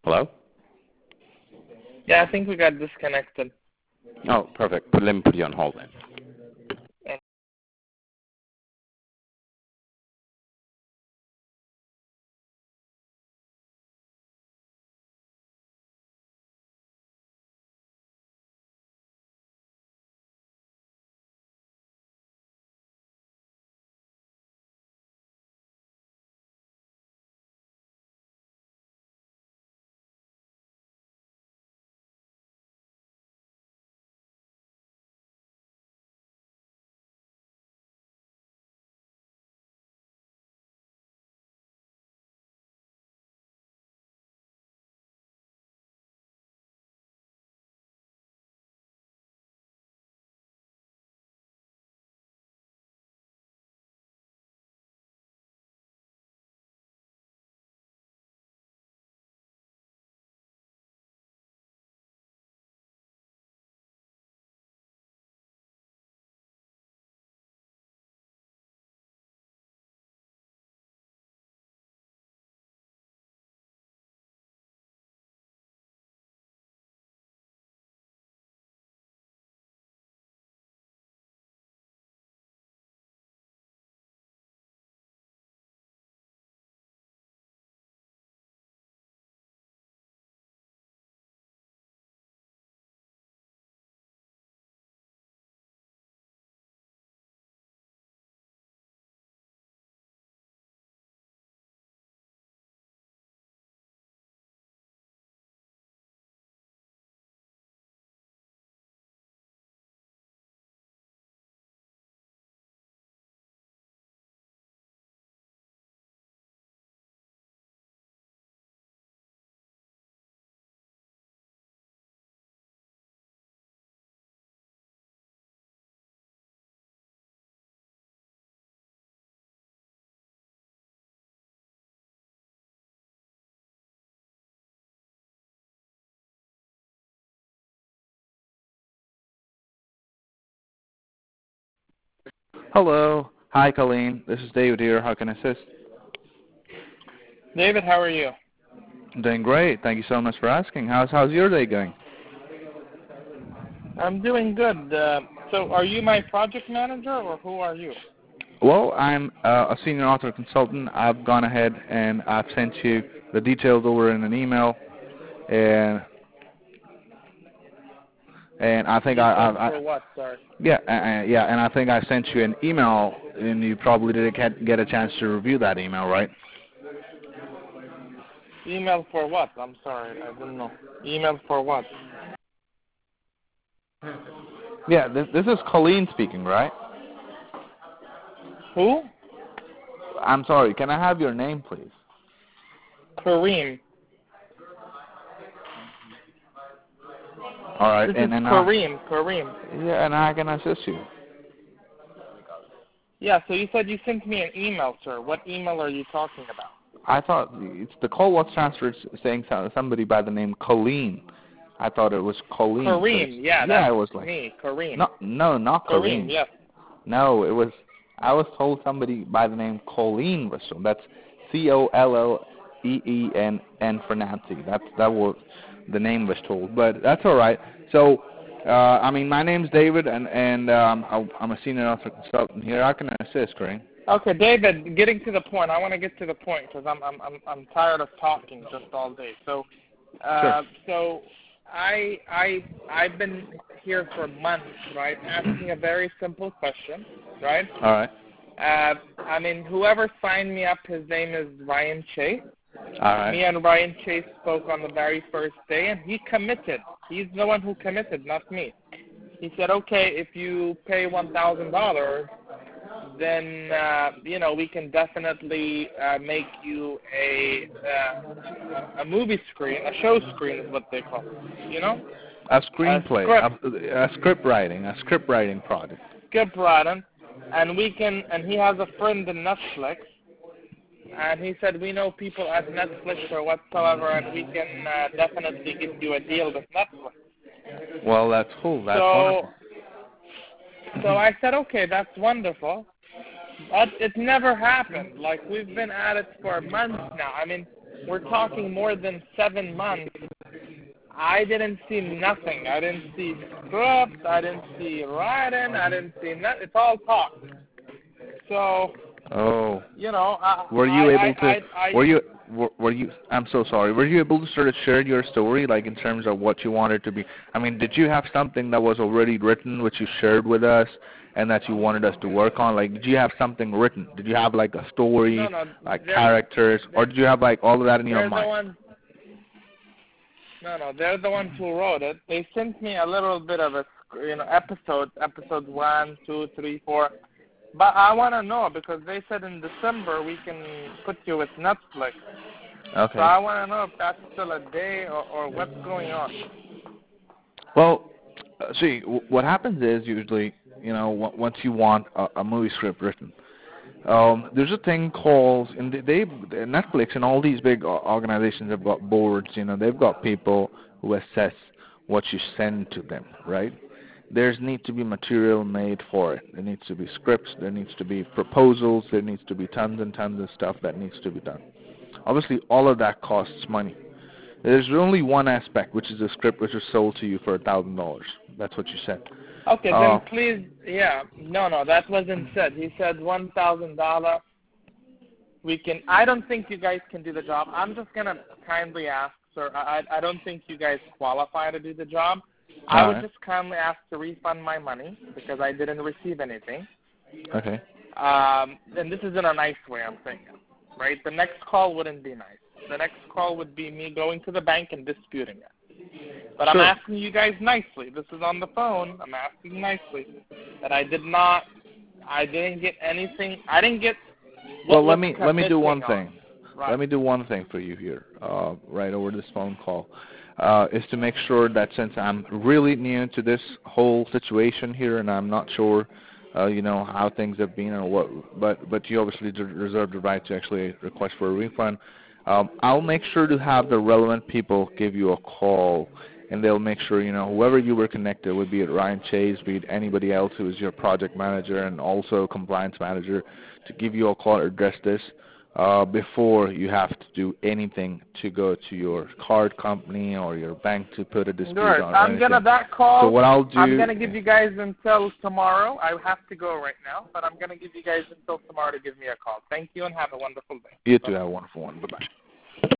Hello? Yeah, I think we got disconnected. Oh, perfect. Let me put you on hold then. Hello. Hi, Colleen. This is David here. How can I assist? David, how are you? I'm doing great. Thank you so much for asking. How's your day going? I'm doing good. So are you my project manager, or who are you? Well, I'm a senior author consultant. I've gone ahead and I've sent you the details over in an email, and I think I for what? Sorry. yeah, and I think I sent you an email, and you probably didn't get a chance to review that email, right? Email for what? I'm sorry, I didn't know. Email for what? Yeah, this is Colleen speaking, right? Who? I'm sorry. Can I have your name, please? Kareem. All right, This and is Kareem. yeah, and I can assist you. Yeah, so you said you sent me an email, sir. What email are you talking about? I thought the call was transferred saying somebody by the name Colleen. I thought it was Colleen. Kareem, yeah, that's it was like me, Kareem. No, not Colleen. Kareem, yes. No, it was. I was told somebody by the name Colleen was told. That's Colleen for Nancy. That was the name was told, but that's all right. So, I mean, my name's David, and I'm a senior author consultant here. How can I assist, Kareem? Okay, David, getting to the point. I want to get to the point because I'm tired of talking just all day. So, Sure. so I've been here for months, right? Asking a very simple question, right? All right. I mean, whoever signed me up, his name is Ryan Chase. All right. Me and Ryan Chase spoke on the very first day, and he committed. He's the one who committed, not me. He said, okay, if you pay $1,000, then we can definitely make you a movie screen, a show screen is what they call it, you know? A screenplay, a script writing project. Script writing, and he has a friend in Netflix, and he said, we know people at Netflix or whatsoever, and we can definitely give you a deal with Netflix. Well, that's cool. That's wonderful. So I said, okay, that's wonderful. But it never happened. Like, we've been at it for months now. I mean, we're talking more than 7 months. I didn't see nothing. I didn't see script. I didn't see writing. I didn't see nothing. It's all talk. So, you know, were you able to? Were you? I'm so sorry. Were you able to sort of share your story, like in terms of what you wanted to be? I mean, did you have something that was already written, which you shared with us, and that you wanted us to work on? Like, did you have something written? Did you have like a story, like characters, or did you have like all of that in your mind? No, they're the ones who wrote it. They sent me a little bit of episodes 1, 2, 3, 4. But I want to know because they said in December we can put you with Netflix. Okay. So I want to know if that's still a day or what's going on. Well, see, what happens is usually, once you want a movie script written, there's a thing called, and Netflix and all these big organizations have got boards, they've got people who assess what you send to them, right? There needs to be material made for it. There needs to be scripts, there needs to be proposals, there needs to be tons and tons of stuff that needs to be done. Obviously, all of that costs money. There's only one aspect, which is a script which is sold to you for $1,000. That's what you said. Okay, then please, no, that wasn't said. He said $1,000. I don't think you guys can do the job. I'm just going to kindly ask, sir, I don't think you guys qualify to do the job. I would just kindly ask to refund my money because I didn't receive anything. Okay. And this is in a nice way, I'm saying, right? The next call wouldn't be nice. The next call would be me going to the bank and disputing it. But I'm asking you guys nicely. This is on the phone. I'm asking nicely that I didn't get anything. I didn't get. Well, let me do one thing. Right. Let me do one thing for you here, right over this phone call, is to make sure that since I'm really new to this whole situation here and I'm not sure, how things have been or what, but you obviously reserve the right to actually request for a refund. I'll make sure to have the relevant people give you a call, and they'll make sure, whoever you were connected with, be it Ryan Chase, be it anybody else who is your project manager and also compliance manager, to give you a call or address this before you have to do anything to go to your card company or your bank to put a dispute on. I'm that call. So what I'll do, I'm gonna give you guys until tomorrow. I have to go right now, but I'm gonna give you guys until tomorrow to give me a call. Thank you and have a wonderful day. You too have a wonderful one. Bye-bye.